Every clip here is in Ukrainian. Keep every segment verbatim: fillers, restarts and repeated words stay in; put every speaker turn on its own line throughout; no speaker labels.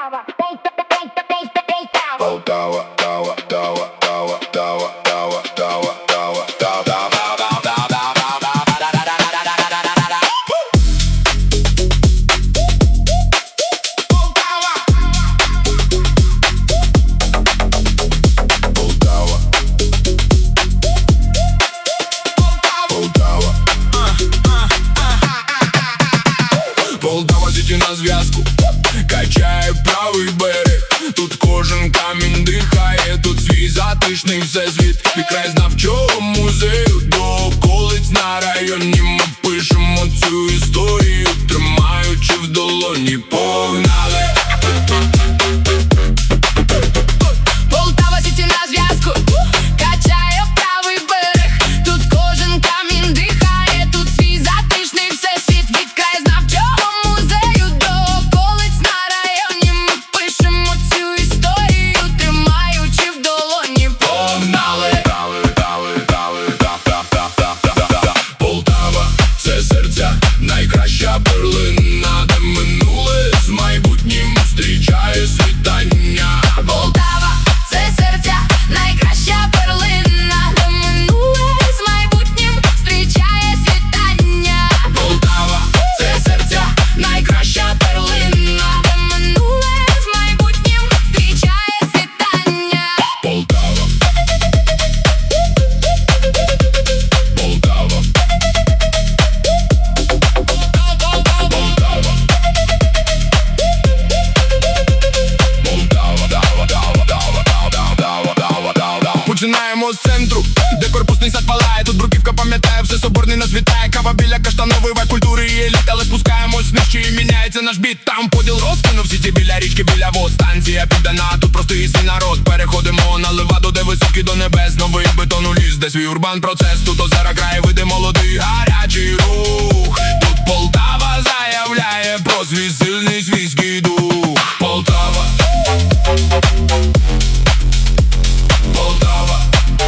Полтава, Тава, Тава, Тава, Тава, Тава, Тава, Тава, Тава. Полтава сіті на зв'язку, качає правий берег. Тут кожен камінь дихає, тут свій затишний всесвіт. Від краєзнавчого музею до околиць на районі ми пишемо цю історію, тримаючи в долоні. Погнали!
Полтава сіті на зв'язку, качає правий берег. Тут кожен камінь дихає, тут свій затишний всесвіт. Від краєзнавчого музею до околиць на районі ми пишемо цю історію, тримаючи в долоні. Погнали!
Полтава – це серця, найкраща перлина, де минуле з майбутнім зустрічає світання.
Полтава – це серця, найкраща перлина, де минуле з майбутнім зустрічає світання.
Полтава – це серця,
Найкраща перлина, де минуле з майбутнім зустрічає світання.
Полтава. Полтава. Полтава. Починаємо з центру, де корпусний сад палає. Тут бруківка пам'ятає, все соборний нас вітає. Кава біля каштанової, вайб культури і еліт. Але спускаємось нижче і міняється наш біт. Там поділ розкинув сіті біля річки, біля вод. Станція піддана, тут простий свій народ. Переходимо на Леваду, де високі до небес. Новий бетон у ліс, де свій урбан процес. Тут озера, краєвиди, молодий гарячий рух. Тут Полтава заявляє про свій сильний свійський дух. Полтава. Полтава.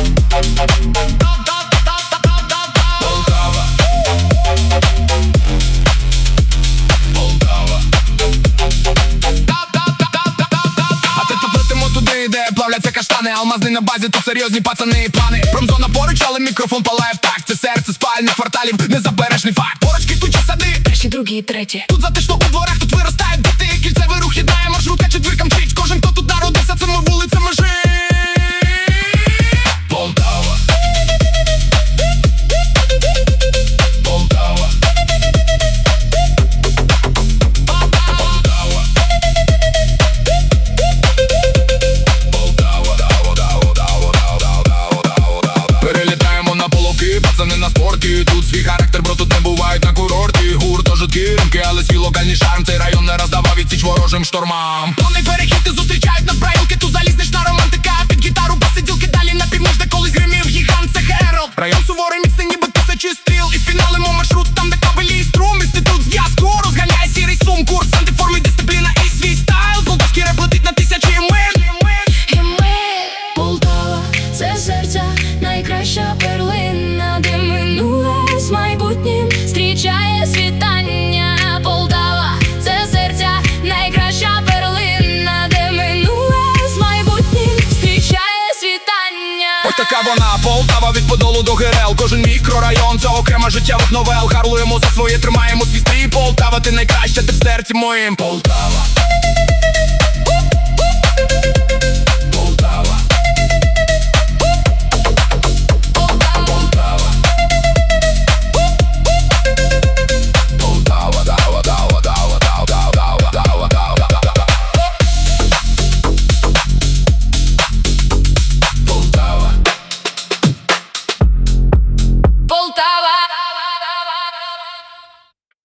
Полтава. Полтава. А ти поплетимо туди, де плавляться каштани. Алмазний на базі, тут серйозні пацани і плани. Промзона поруч, але мікрофон палає в такт. Це серце спальних кварталів, незаперечний факт. Поруч квітучі сади,
Перші, другі, треті.
тут затишно у дворах, тут виростають діти. Кільцевий рух єднає, маршрутка четвірка мчить. Кожен, хто тут народився, цими вулицями жить. Полтава. Полтава. Полтава. Полтава. Перелітаємо на половки, пацани на спорті. Тут свій характер, бро, тут не бувають на курорті. Гурт, жуткі ринки, але свій локальний шарм. Цей район не роздавав відсіч ворожим штормам. Повний перехід, ти зустрічають на брайлки. Тут залізнична романтика, під гітару посиділки. Далі на північ, де колись гримів гігант, це Хералд. Район суворий, міцний, ніби тисячі стріл. І фіналимо маршрут там, де кабелі і струм. Інститут зв'язку розганяє сірий сум. Курс антиформи, дисципліна і свій стайл. Полтавський реп летить на тисячі миль.
І ми, Полтава, це серця, найкраща перлина, де минуле з майбутнім зустрічає світання. Полтава, це серця, найкраща перлина, де минуле з майбутнім зустрічає світання.
Ось така вона, Полтава, від Подолу до Герел. Кожен мікрорайон, це окрема життєвих новел. Харлуємо за своє, тримаємо свій стрій. Полтава, ти найкраща, ти в серці моїм. Полтава.